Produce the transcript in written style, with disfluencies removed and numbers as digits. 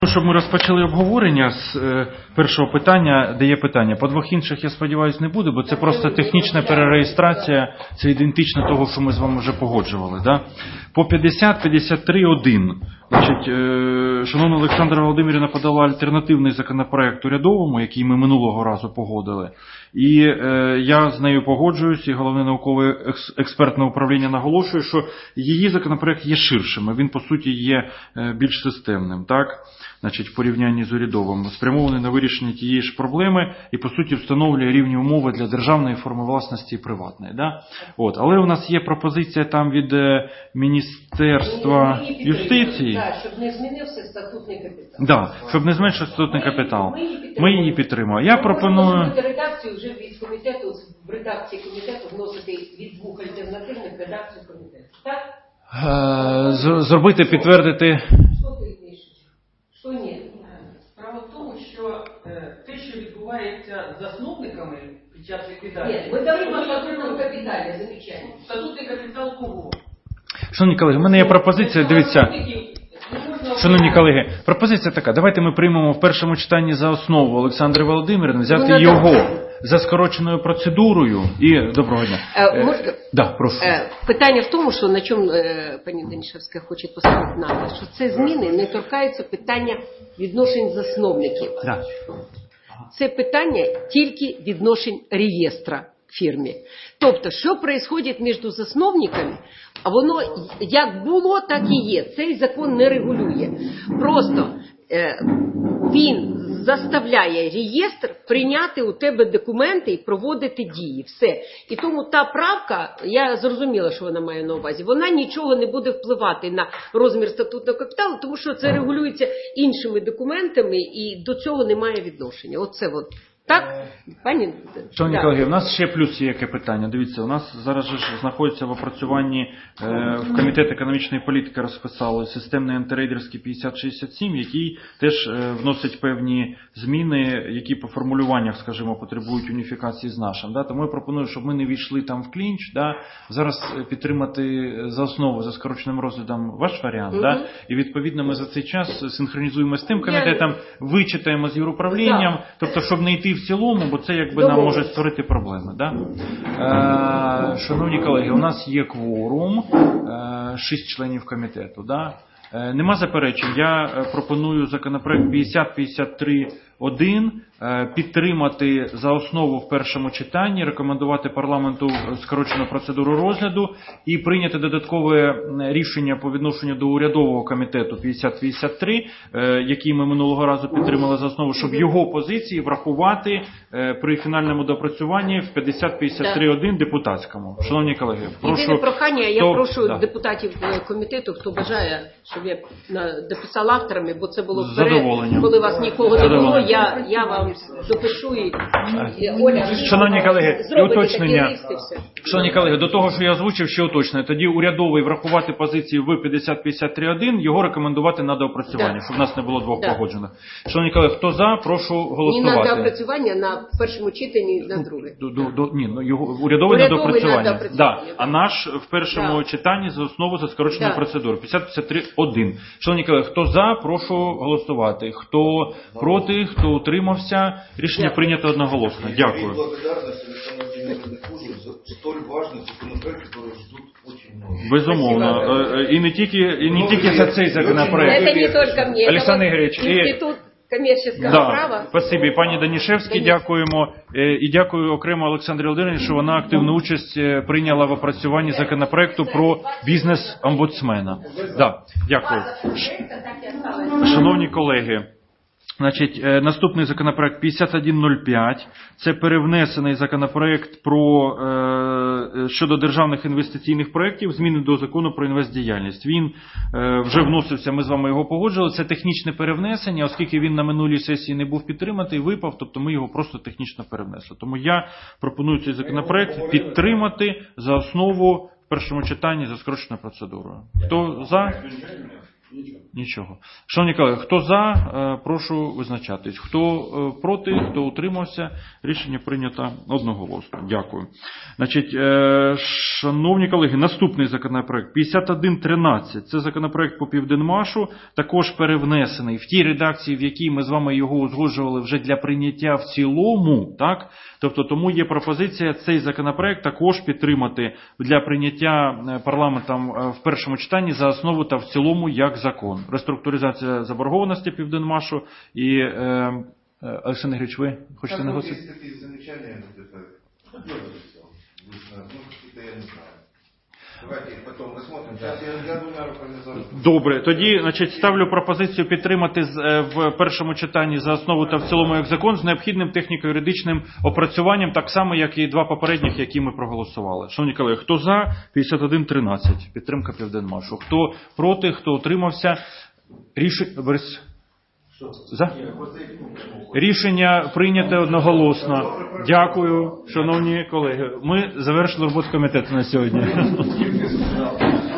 Щоб ми розпочали обговорення з першого питання, де є питання. По двох інших, я сподіваюся, не буде, бо це просто технічна перереєстрація, це ідентично того, що ми з вами вже погоджували. Да? По 50-53-1. Значить, шановна Олександра Володимирівна подала альтернативний законопроект урядовому, який ми минулого разу погодили. І я з нею погоджуюсь, і Головне науково-експертне управління наголошує, що її законопроект є ширшим, він, по суті, є більш системним, так? Значить, в порівнянні з урядовим, спрямований на вирішення тієї ж проблеми і, по суті, встановлює рівні умови для державної форми власності і приватної. Да? От. Але у нас є пропозиція там від Міністерства юстиції. Так, щоб не змінився статутний капітал. Да, щоб не зменшився статутний капітал. Ми її підтримуємо. Я пропоную... редакцію вже від комітету, в редакції комітету вносити від двох альтернативних редакцій комітету. Так? Зробити, підтвердити... Що ні? Справа в тому, що те, що відбувається з засновниками під час ліквідації... Ні, ми говоримо о статутному капіталі, замічання. Статутний капітал кого? Шановні колеги, в мене є пропозиція, дивіться. Шановні колеги, пропозиція така. Давайте ми приймемо в першому читанні за основу Олександри Володимирівни, взяти його за скороченою процедурою і доброго дня. Да, прошу. Питання в тому, що на чому пані Данішевська хоче поставити наголос, що це зміни не торкаються питання відношень засновників. Да. Це питання тільки відношень реєстра фірмі. Тобто, що відбувається між засновниками, а воно як було, так і є. Цей закон не регулює. Просто він заставляє реєстр прийняти у тебе документи і проводити дії. Все. І тому та правка, я зрозуміла, що вона має на увазі, вона нічого не буде впливати на розмір статутного капіталу, тому що це регулюється іншими документами і до цього немає відношення. Оце от. Так? Пані? Шановні колеги, у нас ще плюс є яке питання. Дивіться, у нас зараз же знаходиться в опрацюванні в Комітет економічної політики розписали системний антирейдерський 5067, який теж вносить певні зміни, які по формулюваннях, скажімо, потребують уніфікації з нашим. Да? Тому я пропоную, щоб ми не війшли там в клінч, да? Зараз підтримати за основу, за скороченим розглядом ваш варіант, да? І відповідно ми за цей час синхронізуємо з тим комітетом, вичитаємо з юруправлінням, тобто, щоб не йти в цілому, бо це якби нам може створити проблеми. Да? Шановні колеги, у нас є кворум, 6 членів комітету. Да? Нема заперечень. Я пропоную законопроект 50-53-1 підтримати за основу в першому читанні, рекомендувати парламенту скорочену процедуру розгляду і прийняти додаткове рішення по відношенню до урядового комітету 50-53, який ми минулого разу підтримали за основу, щоб його позиції врахувати при фінальному допрацюванні в 50-53-1 депутатському. Шановні колеги, прошу... Єдине прохання, я прошу депутатів комітету, хто бажає, щоб я дописала авторами, бо це було вперед, коли вас нікого не було, я вам допишу і Оля. Шановні колеги, і уточнення. Шановні колеги, до того, що я озвучив, ще уточнення. Тоді урядовий врахувати позиції в 50-53-1, його рекомендувати на доопрацювання, щоб в нас не було двох погоджених. Шановні колеги, хто за, прошу голосувати. Не на доопрацювання, на першому читанні, на друге. Урядовий на доопрацювання. Да. А наш в першому читанні за основу за скороченою процедурою. 50-53-1. Шановні колеги, хто за, прошу голосувати. Хто проти, хто утримався, рішення прийнято одноголосно. Дякую. Безумовно. І не тільки за цей законопроект. Це не тільки мені. Олександр Ігорович, Інститут комерційного права. Спасибі, пані Данішевській, дякуємо. І дякую окремо Олександрі Володимирівні, що вона активну участь прийняла в опрацюванні законопроекту про бізнес-омбудсмена. Да, дякую. Шановні колеги, значить, наступний законопроект 5105. Це перевнесений законопроект щодо державних інвестиційних проєктів, зміни до закону про інвестдіяльність. Він вже вносився, ми з вами його погоджували. Це технічне перевнесення, оскільки він на минулій сесії не був підтриманий, випав, тобто ми його просто технічно перевнесли. Тому я пропоную цей законопроект підтримати за основу в першому читанні за скороченою процедурою. Хто за? Нічого. Шановні колеги, хто за, прошу визначатись. Хто проти, хто утримався, рішення прийнято одноголосно. Дякую. Значить, шановні колеги, наступний законопроект 5113. Це законопроект по Південмашу, також перевнесений в тій редакції, в якій ми з вами його узгоджували вже для прийняття в цілому, так? Тобто, тому є пропозиція цей законопроект також підтримати для прийняття парламентом в першому читанні за основу та в цілому як закон. Реструктуризація заборгованості Південмашу і Олександр Григорович, ви хочете наголосити? Есть такие замечания, я не знаю. Давайте их потом рассмотрим. Сейчас я двумя руками за. Добре, тоді, значить, ставлю пропозицію підтримати в першому читанні за основу та в цілому як закон з необхідним техніко-юридичним опрацюванням, так само, як і два попередніх, які ми проголосували. Шановні колеги, хто за? 5113. Підтримка Південмашу. Хто проти, хто утримався? Рішення прийнято одноголосно. Дякую, шановні колеги. Ми завершили роботу комітету на сьогодні.